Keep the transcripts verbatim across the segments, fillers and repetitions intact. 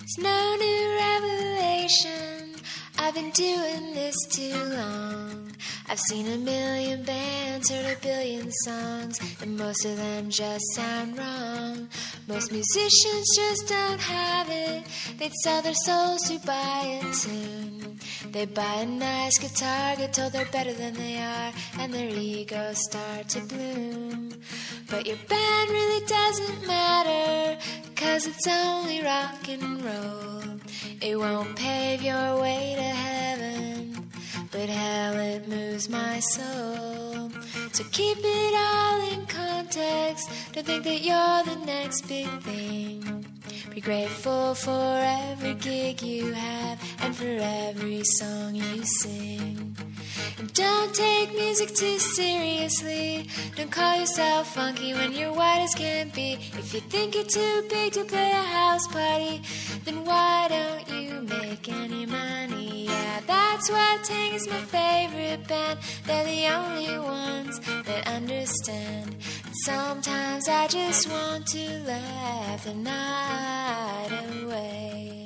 It's no new revelation. I've been doing this too long. I've seen a million bands, heard a billion songs, and most of them just sound wrong. Most musicians just don't have it. They'd sell their souls to buy a tune. They buy a nice guitar, get told they're better than they are, and their egos start to bloom. But your band really doesn't matter, 'cause it's only rock and roll. It won't pave your way to heaven, but hell, it moves my soul. So keep it all in context. Don't think that you're the next big thing. Be grateful for every gig you have and for every song you sing. And don't take music too seriously. Don't call yourself funky when you're white as can be. If you think you're too big to play a house party, then why don't you make any money? Yeah, that's why Tang is my favorite band. They're the only ones that understand. And sometimes I just want to laugh the night away.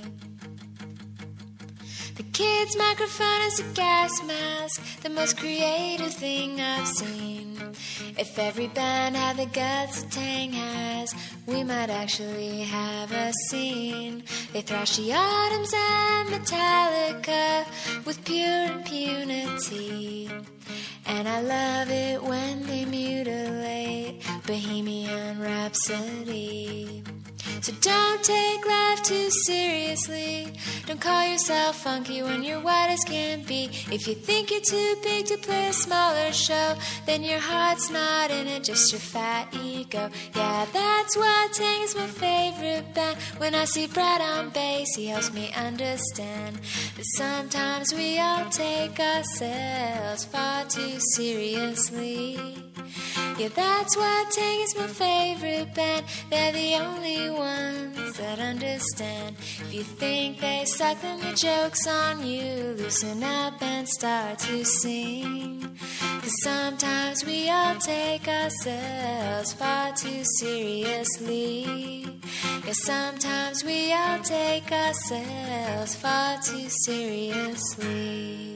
The kid's microphone is a gas mask, the most creative thing I've seen. If every band had the guts that Tang has, we might actually have a scene. They thrash the Autumns and Metallica with pure impunity. And I love it when they mutilate Bohemian Rhapsody. So don't take life too seriously. Don't call yourself funky when you're white as can be. If you think you're too big to play a smaller show, then your heart's not in it, just your fat ego. Yeah, that's why Tang is my favorite band. When I see Brad on bass, he helps me understand that sometimes we all take ourselves far too seriously. Yeah, that's why Tang is my favorite band. They're the only ones that understand. If you think they suck, then the joke's on you. Loosen up and start to sing. 'Cause sometimes we all take ourselves far too seriously. Yeah, sometimes we all take ourselves far too seriously.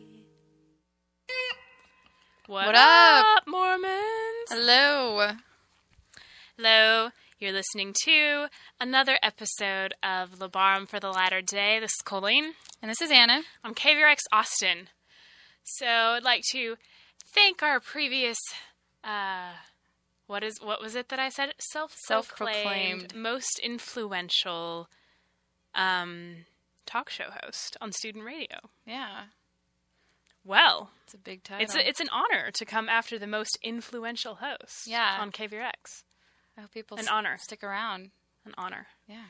What, What up, up? Mormons? Hello. Hello. You're listening to another episode of Labarum for the Latter Day. This is Colleen. And this is Anna. I'm K V R X Austin. So I'd like to thank our previous, uh, what is what was it that I said? Self-proclaimed, Self-proclaimed. most influential um, talk show host on student radio. Yeah. Well, It's a big title. it's a, it's an honor to come after the most influential host Yeah. on K V R X. I hope people An s- honor. stick around. An honor. Yeah.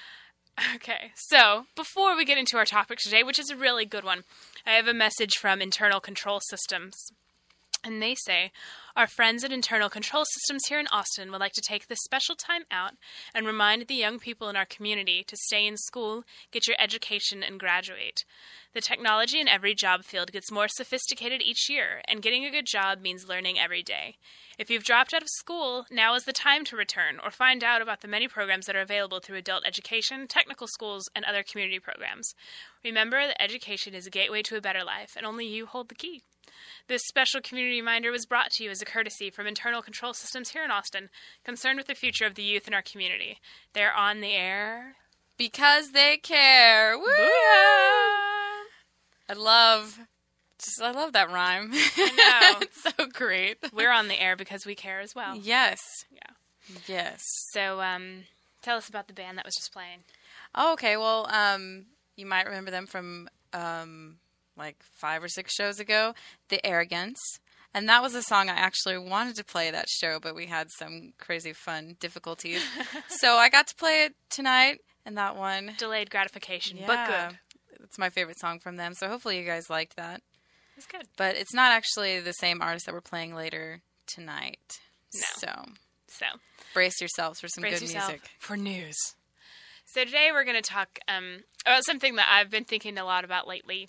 Okay, so before we get into our topic today, which is a really good one, I have a message from Internal Control Systems. And they say, our friends at Internal Control Systems here in Austin would like to take this special time out and remind the young people in our community to stay in school, get your education, and graduate. The technology in every job field gets more sophisticated each year, and getting a good job means learning every day. If you've dropped out of school, now is the time to return or find out about the many programs that are available through adult education, technical schools, and other community programs. Remember that education is a gateway to a better life, and only you hold the key. This special community reminder was brought to you as a courtesy from Internal Control Systems here in Austin, concerned with the future of the youth in our community. They're on the air. Because they care. Woo! Booyah! I love, just I love that rhyme. I know. It's so great. We're on the air because we care as well. Yes. Yeah. Yes. So, um, tell us about the band that was just playing. Oh, okay. Well, um, you might remember them from um, like five or six shows ago, The Arrogance. And that was a song I actually wanted to play that show, but we had some crazy fun difficulties. So I got to play it tonight, and that one. Delayed gratification, Yeah. but good. It's my favorite song from them, so hopefully you guys liked that. It's good. But it's not actually the same artist that we're playing later tonight. No. So So, brace yourselves for some brace good yourself music. for news. So today we're going to talk um, about something that I've been thinking a lot about lately.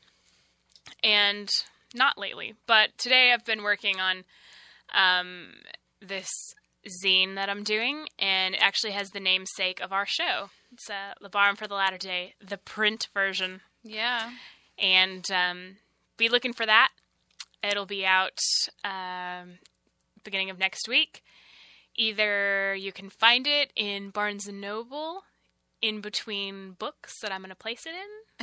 And not lately, but today I've been working on um, this zine that I'm doing, and it actually has the namesake of our show. It's uh, LaBarre for the Latter Day, the print version. Yeah. And um, be looking for that. It'll be out um, beginning of next week. Either you can find it in Barnes and Noble in between books that I'm going to place it in.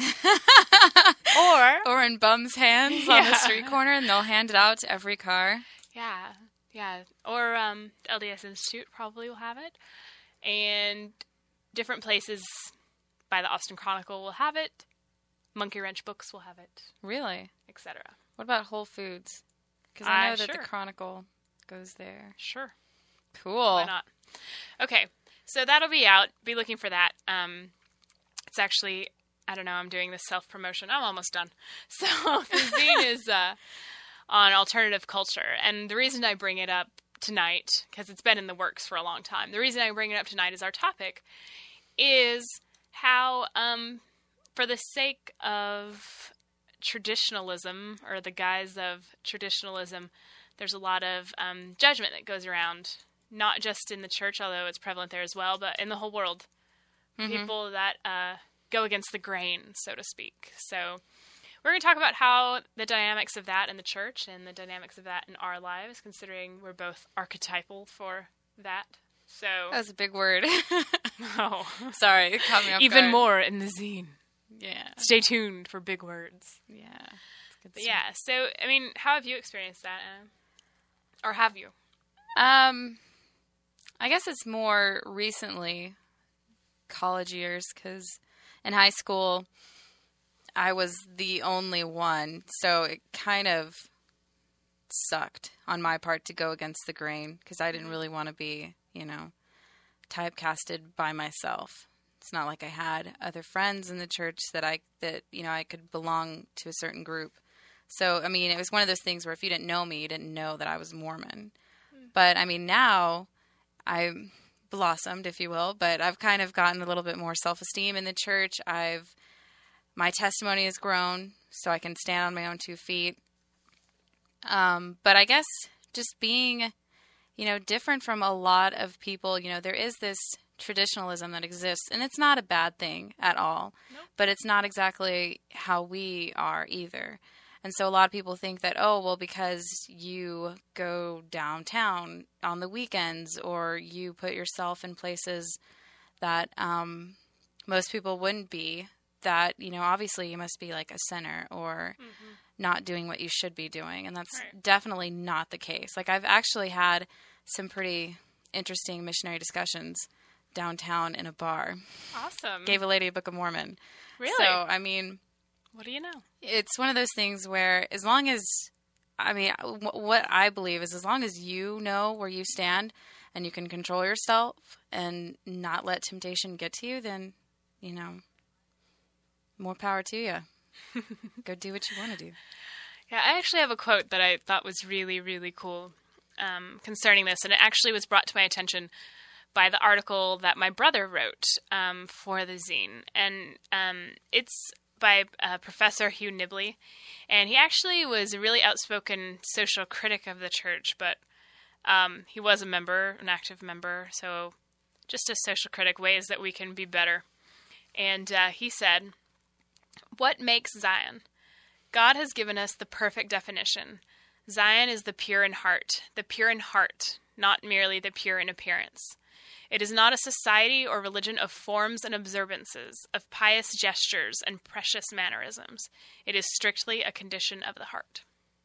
or or in bums' hands yeah. on the street corner, and they'll hand it out to every car. Yeah, yeah. Or um, L D S Institute probably will have it. And different places by the Austin Chronicle will have it. Monkey Wrench Books will have it. Really? et cetera. What about Whole Foods? Because I know Uh, that sure. the Chronicle goes there. Sure. Cool. Why not? Okay, so that'll be out. Be looking for that. Um, it's actually, I don't know, I'm doing this self-promotion. I'm almost done. So the zine is uh, on alternative culture. And the reason I bring it up tonight, because it's been in the works for a long time, the reason I bring it up tonight as our topic is how, um, for the sake of traditionalism, or the guise of traditionalism, there's a lot of um, judgment that goes around, not just in the church, although it's prevalent there as well, but in the whole world. Mm-hmm. People that uh, go against the grain, so to speak. So we're going to talk about how the dynamics of that in the church and the dynamics of that in our lives, considering we're both archetypal for that. So That was a big word. oh, Sorry, it caught me off even guard. more in the zine. Yeah. Stay tuned for big words. Yeah. It's good But stuff. yeah, so, I mean, how have you experienced that, Anna? Or have you? Um, I guess it's more recently college years, because in high school I was the only one, so it kind of sucked on my part to go against the grain, because I didn't really want to be, you know, typecasted by myself. It's not like I had other friends in the church that I that you know I could belong to a certain group. So I mean, it was one of those things where if you didn't know me, you didn't know that I was Mormon. But I mean, now I blossomed, if you will. But I've kind of gotten a little bit more self-esteem in the church. I've my testimony has grown, so I can stand on my own two feet. Um, but I guess just being, you know, different from a lot of people. You know, there is this traditionalism that exists, and it's not a bad thing at all. Nope. But it's not exactly how we are either. And so a lot of people think that, oh, well, because you go downtown on the weekends, or you put yourself in places that um, most people wouldn't be, that, you know, obviously you must be like a sinner, or mm-hmm. not doing what you should be doing. And that's right. definitely definitely not the case. Like, I've actually had some pretty interesting missionary discussions downtown in a bar. Awesome. Gave a lady a Book of Mormon. Really? So, I mean, what do you know? it's one of those things where, as long as, I mean, w- what I believe is, as long as you know where you stand and you can control yourself and not let temptation get to you, then, you know, more power to you. Go do what you want to do. Yeah, I actually have a quote that I thought was really, really cool um, concerning this, and it actually was brought to my attention by the article that my brother wrote um, for the zine. And um, it's by uh, Professor Hugh Nibley. And he actually was a really outspoken social critic of the church, but um, he was a member, an active member, so just a social critic, ways that we can be better. And uh, he said, "What makes Zion? God has given us the perfect definition. Zion is the pure in heart, the pure in heart, not merely the pure in appearance. It is not a society or religion of forms and observances, of pious gestures and precious mannerisms. It is strictly a condition of the heart."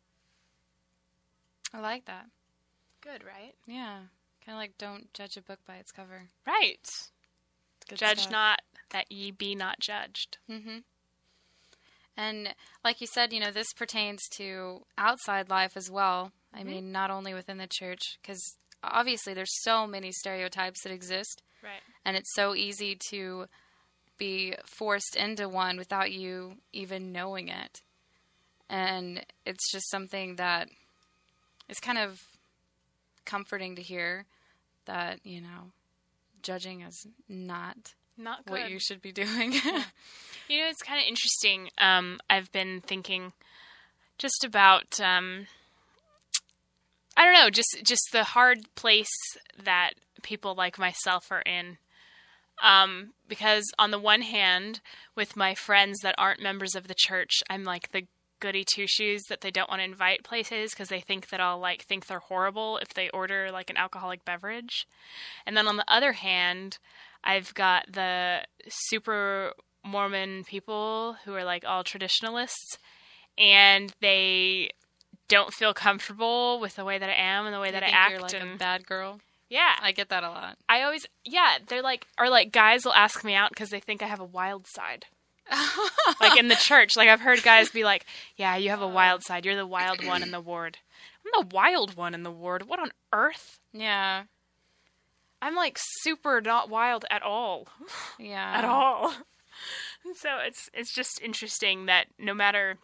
I like that. Good, right? Yeah. Kind of like, don't judge a book by its cover. Right. Good Judge stuff. not, that ye be not judged. Mm-hmm. And like you said, you know, this pertains to outside life as well. I Mm-hmm. mean, not only within the church, because obviously there's so many stereotypes that exist. Right. And it's so easy to be forced into one without you even knowing it. And it's just something that is kind of comforting to hear, that, you know, judging is not Not good. what you should be doing. You know, it's kind of interesting. Um, I've been thinking just about, um, I don't know, just just the hard place that people like myself are in. Um, because on the one hand, with my friends that aren't members of the church, I'm like the goody two-shoes that they don't want to invite places because they think that I'll like think they're horrible if they order like an alcoholic beverage. And then on the other hand, I've got the super Mormon people who are like all traditionalists, and they don't feel comfortable with the way that I am and the way They that I think act. You're like and a bad girl. yeah, I get that a lot. I always yeah they're like, or like guys will ask me out because they think I have a wild side. Like in the church, like I've heard guys be like, yeah, you have a wild side. You're the wild one in the ward. I'm the wild one in the ward. What on earth? Yeah. I'm like super not wild at all. Yeah. At all. And so it's it's just interesting that no matter,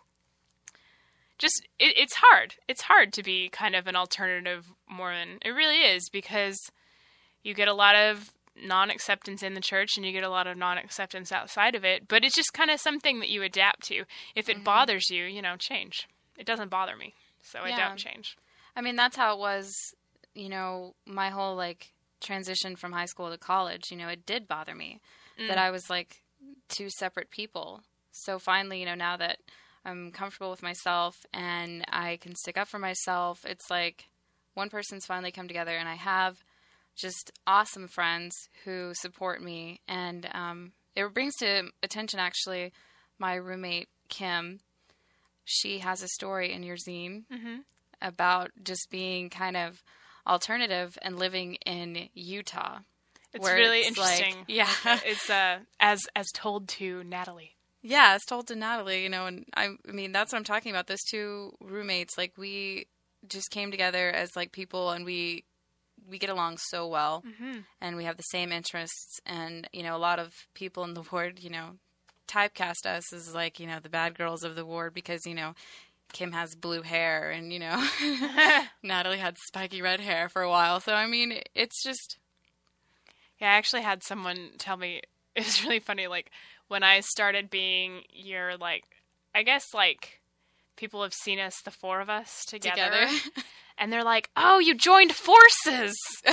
just it, it's hard. It's hard to be kind of an alternative Mormon. It really is, because you get a lot of non-acceptance in the church and you get a lot of non-acceptance outside of it, but it's just kind of something that you adapt to. If it mm-hmm. bothers you, you know, change. It doesn't bother me, so yeah. I don't change. I mean, that's how it was, you know, my whole like transition from high school to college. You know, it did bother me mm. that I was like two separate people. So finally, you know, now that I'm comfortable with myself and I can stick up for myself, it's like one person's finally come together, and I have just awesome friends who support me. And um, it brings to attention, actually, my roommate, Kim. She has a story in your zine mm-hmm. about just being kind of alternative and living in Utah. It's really it's interesting. Like, yeah. It's uh, as as told to Natalie. Yeah, it's told to Natalie, you know, and I, I mean, that's what I'm talking about. Those two roommates, like, we just came together as, like, people, and we we get along so well, mm-hmm. and we have the same interests, and, you know, a lot of people in the ward, you know, typecast us as, like, you know, the bad girls of the ward because, you know, Kim has blue hair, and, you know, Natalie had spiky red hair for a while, so, I mean, it's just... Yeah, I actually had someone tell me, it was really funny, like, when I started being your, like, I guess, like, people have seen us, the four of us, together. together. And they're like, oh, you joined forces.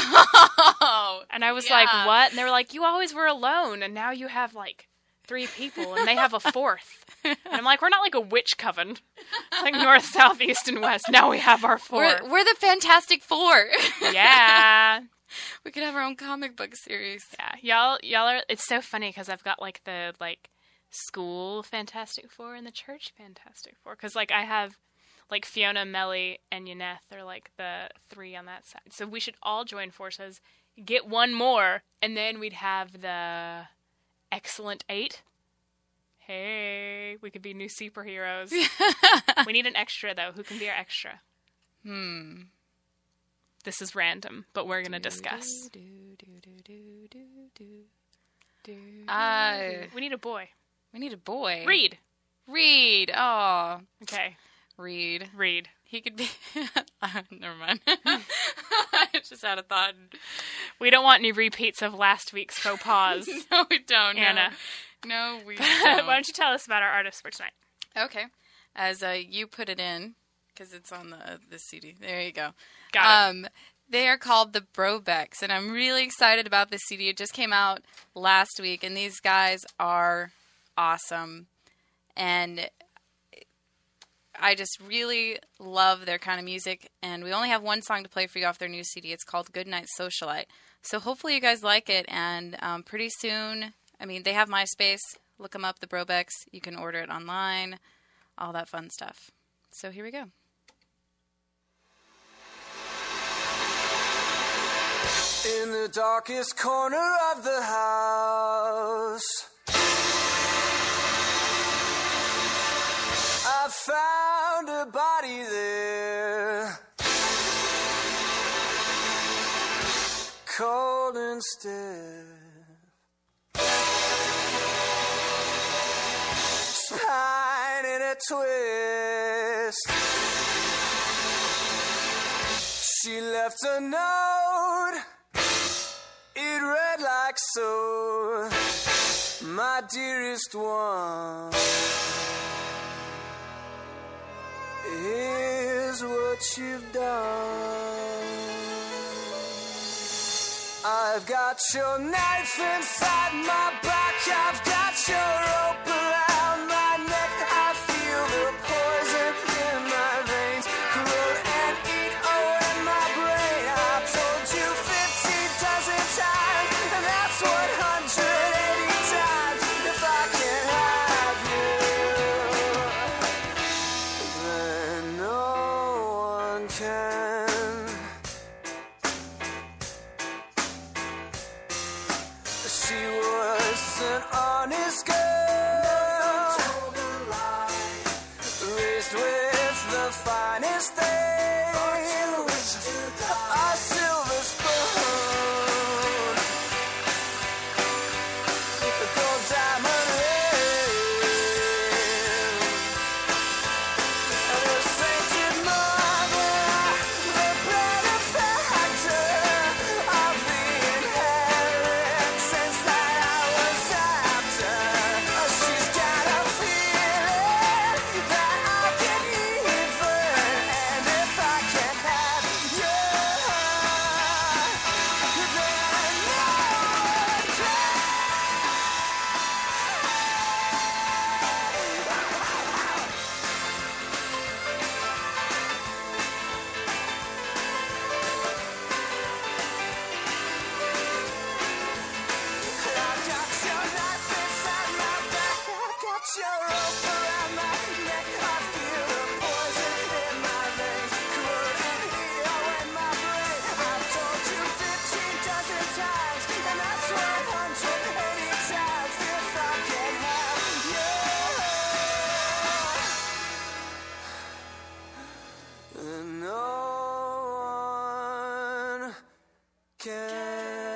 Oh, and I was yeah. like, what? And they were like, you always were alone, and now you have, like, three people, and they have a fourth. And I'm like, we're not like a witch coven. Like north, south, east, and west. Now we have our four. We're, we're the Fantastic Four. Yeah. We could have our own comic book series. Yeah, y'all, y'all are. It's so funny because I've got like the like school Fantastic Four and the church Fantastic Four. Because like I have like Fiona, Melly, and Yeneth are like the three on that side. So we should all join forces, get one more, and then we'd have the Excellent Eight. Hey, we could be new superheroes. We need an extra though. Who can be our extra? Hmm. This is random, but we're going to discuss. Uh, we need a boy. We need a boy. Reed. Reed. Oh. Okay. Reed. Reed. He could be... uh, never mind. I just had a thought. We don't want any repeats of last week's faux pas. No, we don't. Anna. No, no we don't. Why don't you tell us about our artist for tonight? Okay. As uh, you put it in... because it's on the uh, the C D. There you go. Got it. Um, they are called the Brobecks, and I'm really excited about this C D. It just came out last week, and these guys are awesome. And I just really love their kind of music, and we only have one song to play for you off their new C D. It's called Goodnight Socialite. So hopefully you guys like it, and um, pretty soon, I mean, they have MySpace. Look them up, the Brobecks. You can order it online, all that fun stuff. So here we go. In the darkest corner of the house, I found a body there, cold and stiff, spine in a twist. She left a note, it read like so: my dearest one, here's what you've done. I've got your knife inside my back, I've got your rope around my neck. I feel the poison in my veins, corrode and eat away my brain. I've told you fifty dozen times, and that's one hundred eighty times. If I can't have you, then no one can. She was an honest girl, raised with the finest things, a silver spoon, a gold diamond ring, and a sainted mother, the benefactor of the inheritance that I was after. She's got a feeling that I'll get even, and if I can't have you, then no one can. I've got your knife inside my back, I've got your rope around my neck. I feel the poison in my veins, corrode and eat away my brain. I've told you fifteen dozen times, and that's one hundred eighty times. If I can't have you, then no one can.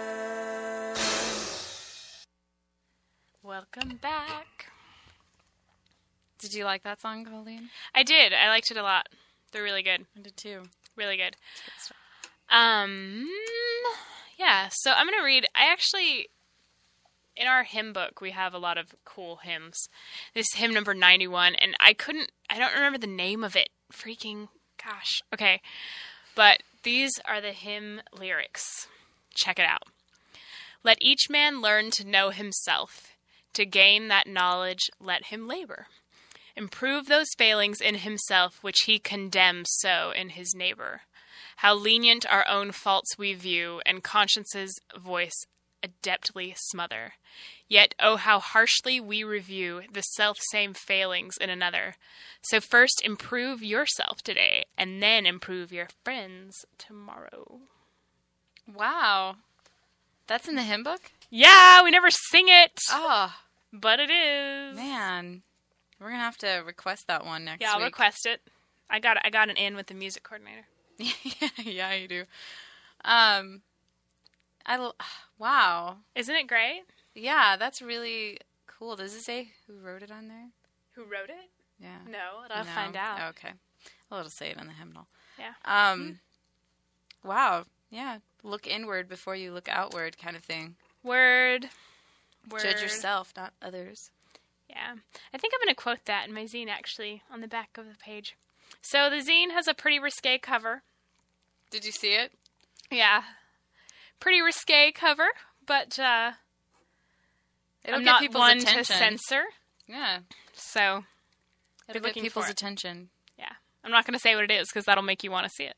Welcome back. Did you like that song, Colleen? I did. I liked it a lot. They're really good. I did too. Really good. Um, yeah, so I'm going to read. I actually, in our hymn book, we have a lot of cool hymns. This is hymn number ninety-one, and I couldn't, I don't remember the name of it. Freaking, gosh. Okay. But these are the hymn lyrics. Check it out. Let each man learn to know himself. To gain that knowledge, let him labor. Improve those failings in himself which he condemns so in his neighbor. How lenient our own faults we view, and conscience's voice adeptly smother. Yet, oh, how harshly we review the self-same failings in another. So first improve yourself today, and then improve your friends tomorrow. Wow. That's in the hymn book? Yeah, we never sing it, Oh, but it is. man. We're going to have to request that one next Yeah, I'll week. request it. I got I got an in with the music coordinator. yeah, yeah, you do. Um, I l- wow. Isn't it great? Yeah, that's really cool. Does it say who wrote it on there? Who wrote it? Yeah. No, I'll No? find out. Okay. Well, it'll say it on the hymnal. Yeah. Um, wow. Yeah. Look inward before you look outward kind of thing. Word. Word. Judge yourself, not others. Yeah. I think I'm going to quote that in my zine, actually, on the back of the page. So the zine has a pretty risque cover. Did you see it? Yeah. Pretty risque cover, but uh, It'll I'm get not people's one attention. to censor. Yeah. So It'll be get looking people's for it. attention. Yeah. I'm not going to say what it is because that'll make you want to see it.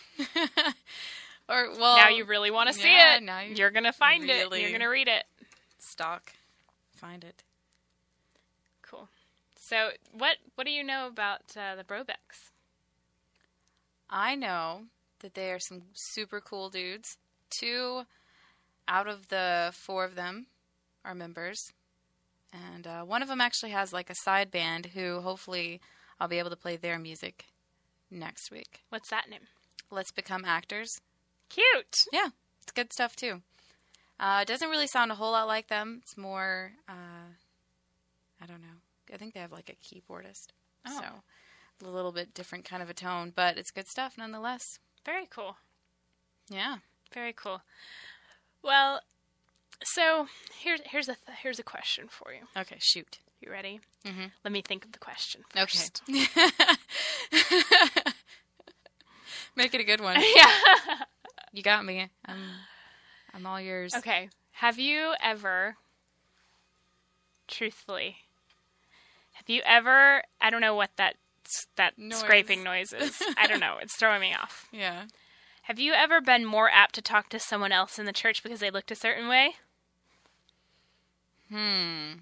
Or, well, now you really want to see yeah, it. now you You're going to find it. really- You're going to read it. stalk. Find it. Cool. So what what do you know about uh, the Brobecks? I know that they are some super cool dudes. Two out of the four of them are members. And uh, one of them actually has like a side band who hopefully I'll be able to play their music next week. What's that name? Let's Become Actors. Cute. Yeah, it's good stuff too. Uh, it doesn't really sound a whole lot like them. It's more, uh, I don't know. I think they have like a keyboardist. Oh. So a little bit different kind of a tone, but it's good stuff nonetheless. Very cool. Yeah. Very cool. Well, so here's here's a th- here's a question for you. Okay, shoot. You ready? Mm-hmm. Let me think of the question Okay. first. Make it a good one. Yeah. You got me. I'm, I'm all yours. Okay. Have you ever, truthfully, have you ever, I don't know what that that Noise. scraping noise is. I don't know. It's throwing me off. Yeah. Have you ever been more apt to talk to someone else in the church because they looked a certain way? Hmm.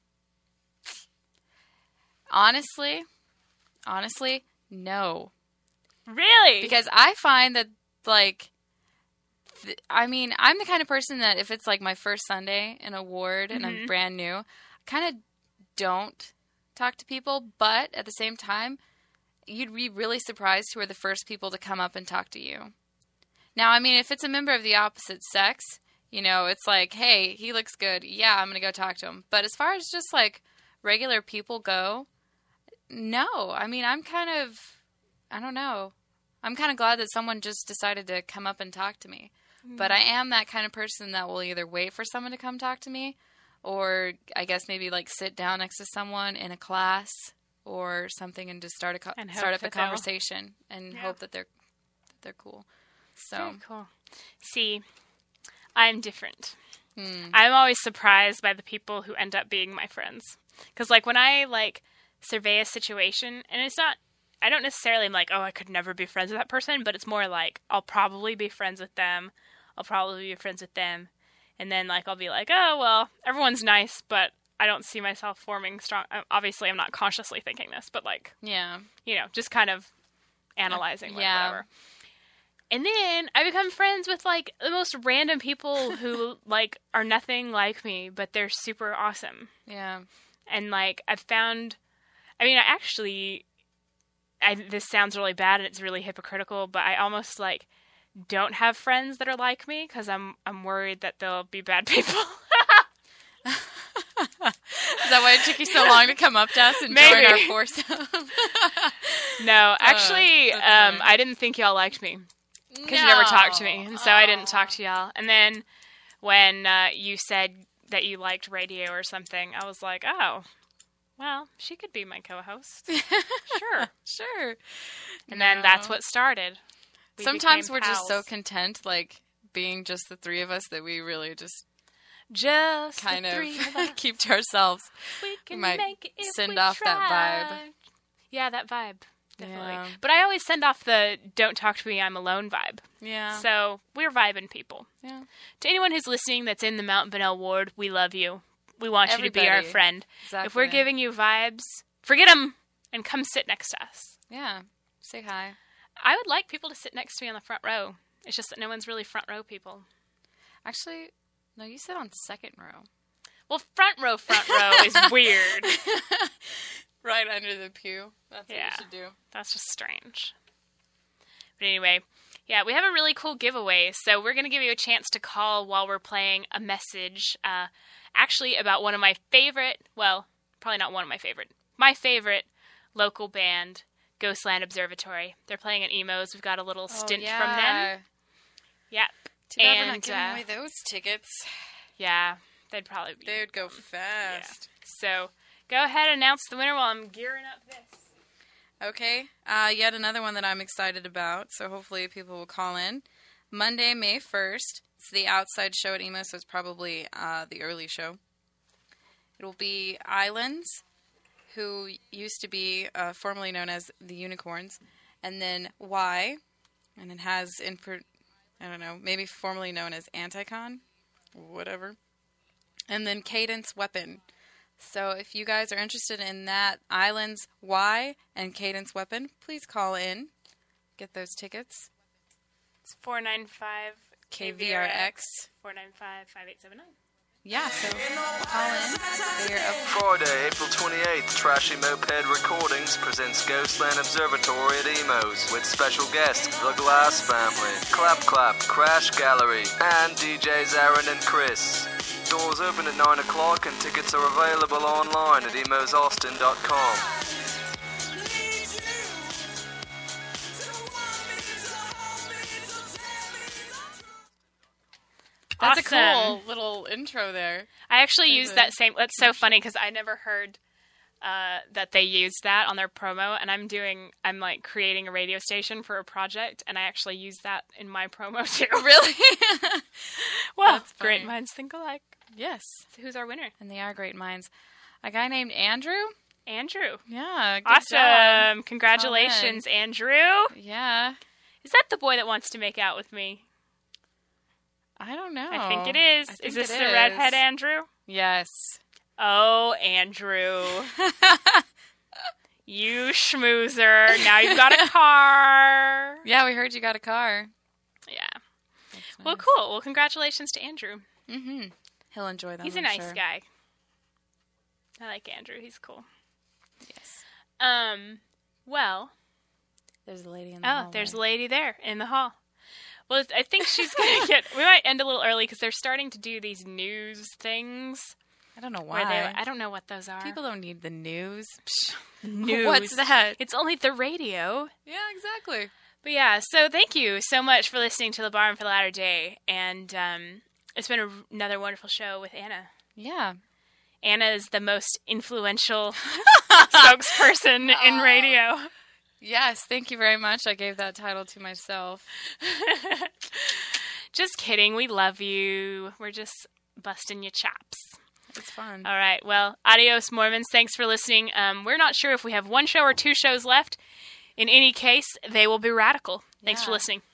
Honestly, honestly, no. Really? Because I find that, like, th- I mean, I'm the kind of person that if it's, like, my first Sunday in a ward and I'm brand new, I kind of don't talk to people. But at the same time, you'd be really surprised who are the first people to come up and talk to you. Now, I mean, if it's a member of the opposite sex, you know, it's like, hey, he looks good. Yeah, I'm going to go talk to him. But as far as just, like, regular people go, no. I mean, I'm kind of, I don't know. I'm kind of glad that someone just decided to come up and talk to me. Mm-hmm. But I am that kind of person that will either wait for someone to come talk to me or I guess maybe, like, sit down next to someone in a class or something and just start a co- start up a conversation and yeah. hope that they're that they're cool. So Very cool. See, I'm different. Hmm. I'm always surprised by the people who end up being my friends. Because, like, when I, like, survey a situation, and it's not, I don't necessarily am like, oh, I could never be friends with that person, but it's more like, I'll probably be friends with them. I'll probably be friends with them. And then, like, I'll be like, oh, well, everyone's nice, but I don't see myself forming strong. Obviously, I'm not consciously thinking this, but, like, yeah, you know, just kind of analyzing, like, yeah. whatever. And then I become friends with, like, the most random people who, like, are nothing like me, but they're super awesome. Yeah. And, like, I've found, I mean, I actually, I, this sounds really bad and it's really hypocritical, but I almost, like, don't have friends that are like me because I'm, I'm worried that they'll be bad people. Is that why it took you so long to come up to us and Maybe. join our foursome? No, actually, uh, um, I didn't think y'all liked me. Because no. you never talked to me, and so I didn't talk to y'all. And then when uh, you said that you liked radio or something, I was like, oh, well, she could be my co-host. Sure. Sure. And no. then that's what started. We Sometimes we're pals. just so content, like, being just the three of us that we really just... Just kind the of, three of us. keep to ourselves. We can we might make it if send we off try. that vibe. Yeah, that vibe. Definitely. Yeah. But I always send off the don't talk to me, I'm alone vibe. Yeah. So we're vibing people. Yeah. To anyone who's listening that's in the Mount Bonnell ward, we love you. We want Everybody. you to be our friend. Exactly. If we're giving you vibes, forget them and come sit next to us. Yeah. Say hi. I would like people to sit next to me on the front row. It's just that no one's really front row people. Actually, no, you sit on second row. Well, front row, front row is weird. Right under the pew. That's Yeah. what you should do. That's just strange. But anyway, yeah, we have a really cool giveaway. So we're going to give you a chance to call while we're playing a message, uh, actually about one of my favorite, well, probably not one of my favorite, my favorite local band, Ghostland Observatory. They're playing at Emo's. We've got a little stint oh, yeah. from them. Yep. Too bad we're And, not giving uh, away those tickets. Yeah, they'd probably be. They would go fast. Yeah. So go ahead and announce the winner while I'm gearing up this. Okay, uh, yet another one that I'm excited about, so hopefully people will call in. Monday, May first, it's the outside show at Emo, so it's probably uh, the early show. It will be Islands, who used to be uh, formerly known as the Unicorns, and then Y, and it has, in per- I don't know, maybe formerly known as Anticon, whatever, and then Cadence Weapon. So if you guys are interested in that, Islands Y and Cadence Weapon, please call in. Get those tickets. It's four nine five K V R X. four nine five, five eight seven nine. Yeah, so call in. They're up. Friday, April twenty-eighth, Trashy Moped Recordings presents Ghostland Observatory at Emo's with special guests The Glass Family, Clap Clap, Crash Gallery, and D Js Aaron and Chris. Doors open at nine o'clock and tickets are available online at emos austin dot com. That's Awesome. a cool little intro there. I actually There's used a- that same. That's so funny because I never heard uh, that they used that on their promo, and I'm doing, I'm like creating a radio station for a project, and I actually use that in my promo too. Really? Well, That's funny. great minds think alike. Yes. So who's our winner? And they are great minds. A guy named Andrew? Andrew. Yeah. Good Awesome. job. Congratulations, Andrew. Yeah. Is that the boy that wants to make out with me? I don't know. I think it is. I Is think this it the is. redhead Andrew? Yes. Oh, Andrew. You schmoozer. Now you've got a car. Yeah, we heard you got a car. Yeah. Well, cool. Well, congratulations to Andrew. Mm-hmm. He'll enjoy them. He's a I'm nice sure. guy. I like Andrew. He's cool. Yes. Um, well, There's a lady in the oh, hallway. there's a lady there in the hall. Well, I think she's going to get, we might end a little early because they're starting to do these news things. I don't know Where why. they, I don't know what those are. People don't need the news. News. What's that? It's only the radio. Yeah, exactly. But yeah, so thank you so much for listening to The Barn for the Latter Day. And um, it's been a, another wonderful show with Anna. Yeah. Anna is the most influential spokesperson in radio. Yes, thank you very much. I gave that title to myself. Just kidding. We love you. We're just busting your chops. It's fun. All right. Well, adios, Mormons. Thanks for listening. Um, we're not sure if we have one show or two shows left. In any case, they will be radical. Thanks Yeah. for listening.